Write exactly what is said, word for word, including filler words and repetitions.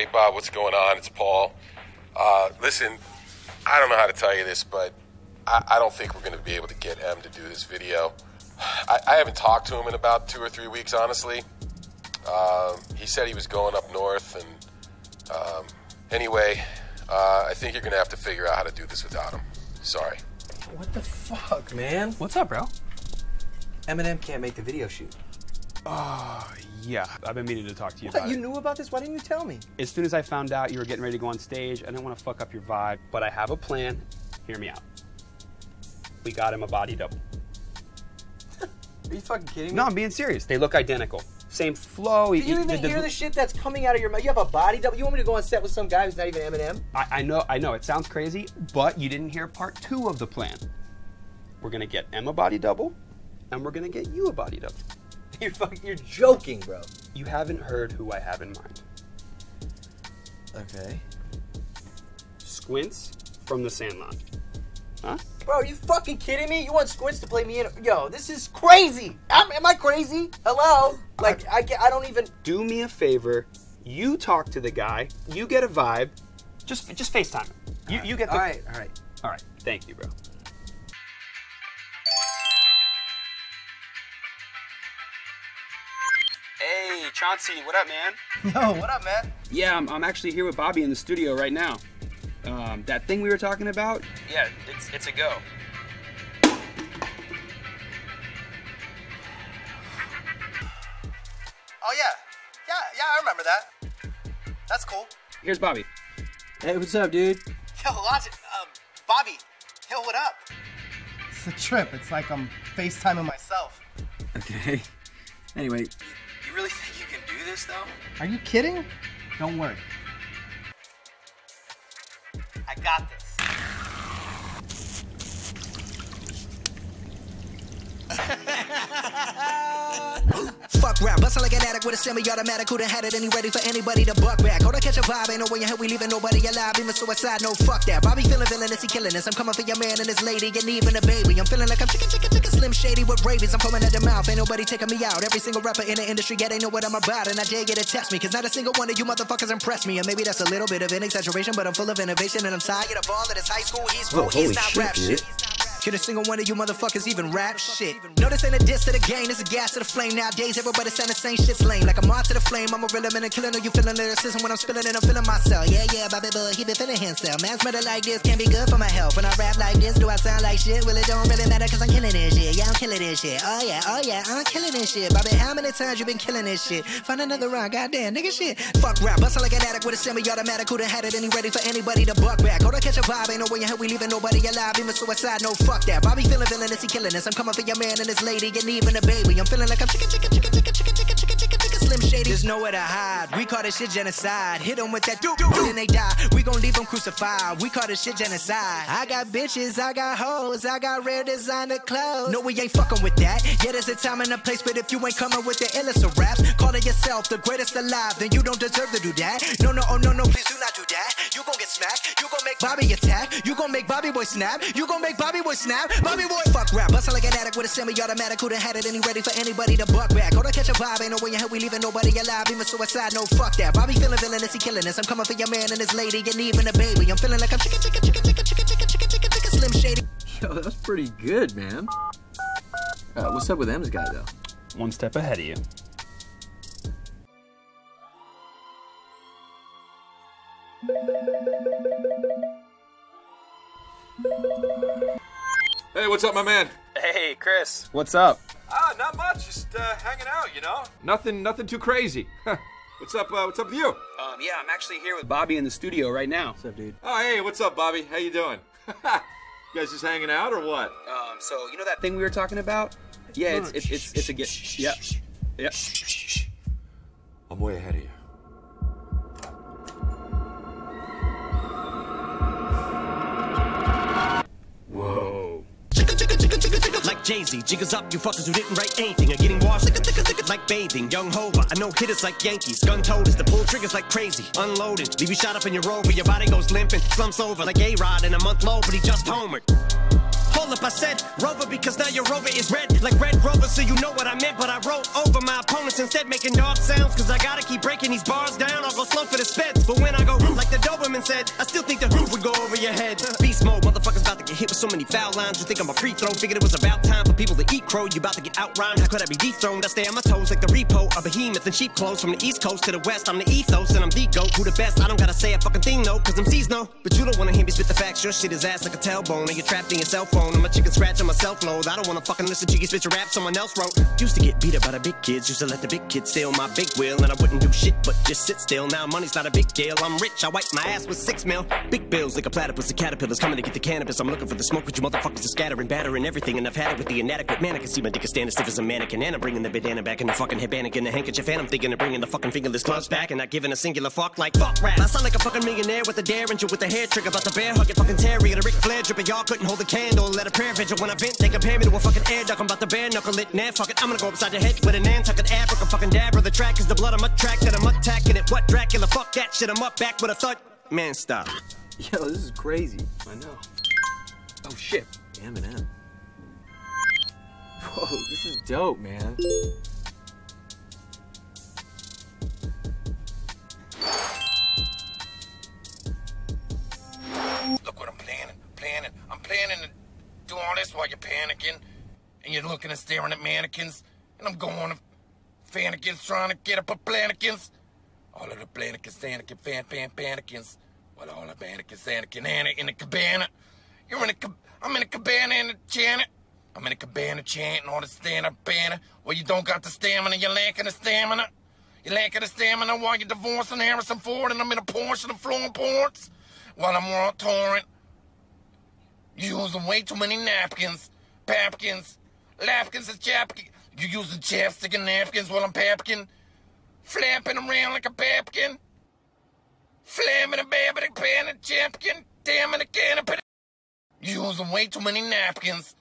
Hey, Bob, what's going on? It's Paul. Uh, listen, I don't know how to tell you this, but I, I don't think we're going to be able to get M to do this video. I, I haven't talked to him in about two or three weeks, honestly. Um, he said he was going up north, and um, anyway, uh, I think you're going to have to figure out how to do this without him. Sorry. What the fuck, man? What's up, bro? Eminem can't make the video shoot. Oh, yeah. I've been meaning to talk to you What? about You it. knew about this? Why didn't you tell me? As soon as I found out you were getting ready to go on stage, I didn't want to fuck up your vibe, but I have a plan. Hear me out. We got him a body double. Are you fucking kidding me? No, I'm being serious. They look identical. Same flow. Do you even hear the, the shit that's coming out of your mouth? You have a body double? You want me to go on set with some guy who's not even Eminem? I, I know, I know. It sounds crazy, but you didn't hear part two of the plan. We're gonna get Em a body double, and we're gonna get you a body double. You're fucking, you're joking, bro. You haven't heard who I have in mind. Okay. Squints from the Sandlot. Huh? Bro, are you fucking kidding me? You want Squints to play me in? Yo, this is crazy. I'm, am I crazy? Hello? Like, I, I don't even... Do me a favor. You talk to the guy. You get a vibe. Just just FaceTime him. You, right. you get the... All right, all right. All right. Thank you, bro. Hey, Chauncey. What up, man? Yo, what up, man? Yeah, I'm, I'm actually here with Bobby in the studio right now. Um, that thing we were talking about? Yeah, it's, it's a go. Oh, yeah. Yeah, yeah, I remember that. That's cool. Here's Bobby. Hey, what's up, dude? Yo, lots of, um, Bobby. Yo, what up? It's a trip. It's like I'm FaceTiming myself. Okay. Anyway. You really think you can do this, though? Are you kidding? Don't worry. I got this. Fuck rap, bustin' like an addict with a semi-automatic. Who done had it and he ready for anybody to buck back. Hold on, catch a vibe, ain't no way in hell we leaving nobody alive. Even suicide, no fuck that. Bobby feeling villainous, he killing this. I'm coming for your man and his lady, and even a baby. I'm feeling like I'm chicken, chicken, chicken, slim shady with rabies. I'm foaming at the mouth, ain't nobody taking me out. Every single rapper in the industry, yeah, they know what I'm about. And I dare get to test me, cause not a single one of you motherfuckers impress me. And maybe that's a little bit of an exaggeration, but I'm full of innovation and I'm tired of all of this high school. He's Oh, he's holy not shit, rap dude. shit. Can a single one of you motherfuckers even rap shit? No, this ain't a diss to the game, this a gas to the flame. Nowadays, everybody saying the same shit's lame. Like I'm on to the flame, I'm a real man and killing. Know you feeling lyricism when I'm spilling it, I'm feeling myself. Yeah, yeah, Bobby Boy, he been feeling himself. Man's murder like this can't be good for my health. When I rap like this, do I sound like shit? Well, it don't really matter cause I'm killing this shit. Yeah, I'm killing this shit. Oh yeah, oh yeah, I'm killing this shit. Bobby, how many times you been killing this shit? Find another round, goddamn, nigga shit. Fuck rap, bustin' like an addict with a semi-automatic. Who done had it and he ready for anybody to buck back. Hold on, catch a vibe, ain't no way in hell we leaving nobody alive. Even suicide, no fuck that. Bobby feeling villainous, he killing this. I'm coming for your man and his lady, and even a baby. I'm feeling like I'm chicken, chicken, chicken, chicken, chicken, chicken, chicken, chicken, chicken, slim shady. There's nowhere to hide. We call this shit genocide. Hit them with that doo doo, then they die. We gon' leave them crucified. We call this shit genocide. I got bitches, I got hoes, I got rare designer clothes. No, we ain't fucking with that. Yeah, there's a time and a place, but if you ain't coming with the illest of raps, calling yourself the greatest alive, then you don't deserve to do that. No, no, oh no, no, please do not do that. You gon' get smacked. You gon' make Bobby attack. You gon' make Bobby Boy snap. You gon' make Bobby Boy snap. Bobby Boy fuck rap. Bustin' like an addict with a semi-automatic. Who done had it and he ready for anybody to buck back. Hold on, catch a vibe, ain't no way in hell we leaving nobody alive. Even suicide, no fuck that. Bobby feeling villainous, he killing this. I'm coming for your man and his lady, and even a baby. I'm feeling like I'm chicken, chicken, chicken, chicken, chicken, chicken, chicken, chicken, chicken, slim shady. Yo, that's pretty good, man. Uh, what's up with M's guy, though? One step ahead of you. Hey, what's up, my man? Hey, Chris. What's up? Ah, not much. Just uh, hanging out, you know. Nothing, nothing too crazy. What's up? Uh, what's up with you? Um, yeah, I'm actually here with Bobby in the studio right now. What's up, dude? Oh, hey, what's up, Bobby? How you doing? You guys just hanging out or what? Um, so you know that thing we were talking about? Yeah, it's it's it's, it's a get. Yep. Yep. I'm way ahead of you. Whoa. Like Jay-Z, jiggers up, you fuckers who didn't write anything are getting washed like bathing. Young Hova, I know hitters like Yankees. Gun toters, the pull triggers like crazy. Unloaded, leave you shot up in your rover, your body goes limping. Slumps over like A-Rod in a month low, but he just homered. hold up, I said Rover because now your Rover is red like Red Rover, so you know what I meant. But I wrote over my opponents instead, making dog sounds, cause I gotta keep breaking these bars down. I'll go slow for the speds, but when I go like the Doberman said, I still think the roof would go over your head. Beast mode, motherfuckers about to get hit with so many foul lines. You think I'm a free throw? Figured it was about time for people to eat crow. You about to get outrhymed? How could I be dethroned? I stay on my toes like the repo, a behemoth in sheep clothes. From the east coast to the west, I'm the ethos and I'm the goat. Who the best? I don't gotta say a fucking thing, no, cause M Cs know. But you don't wanna hear me spit the facts. Your shit is ass like a tailbone, and you're trapped in your cell phone. I'm a chicken scratch on my self-load. I don't wanna fucking listen to you spit your rap someone else wrote. Used to get beat up by the big kids, used to let the big kids steal my big wheel, and I wouldn't do shit but just sit still. Now money's not a big deal, I'm rich, I wipe my ass with six mil. Big bills like a platypus and caterpillars coming to get the cannabis. I'm looking for the smoke, but you motherfuckers are scattering, battering everything, and I've had it with the inadequate man. I can see my dick is standing stiff as a mannequin, and I'm bringing the bandana back in the fucking headband and the handkerchief, and I'm thinking of bringing the fucking fingerless gloves back and not giving a singular fuck like fuck rap. I sound like a fucking millionaire with a derringer with a hair trigger, about the bear hug your fucking terrier, the Ric Flair dripper. Y'all couldn't hold a candle, let a prayer vigil when I vent. They compare me to a fucking air duck. I'm about to bare knuckle it, nah, fuck it. I'm gonna go upside your head with an Nantucket abric, a fucking dabber. The track is the blood I'm attracted, I'm attacking it. What Dracula? Fuck that shit, I'm up back with a thud. Man, stop. Yo, this is crazy. I know. Oh shit. Eminem. Whoa, this is dope, man. Look what I'm planning, planning. I'm planning to do all this while you're panicking, and you're looking and staring at mannequins, and I'm going to fannikins trying to get up a plannikins. All of the plannikins, fannikin, fan, fan, pannikins. Well, all the mannequins, Anakin, Anna in a cabana. You're in a, I'm in a cabana in a Janet. I'm in a cabana chanting all the stand-up banner. Well, you don't got the stamina, you're lacking the stamina. You're lacking the stamina while you're divorcing Harrison Ford, and I'm in a Porsche and flowing ports while I'm on torrent. You're using way too many napkins, papkins, lapkins and chapkins. You're using chapstick and napkins while I'm papkin, flapping around like a papkin, flamming a babbing pan and champion, damn it again. You're using way too many napkins,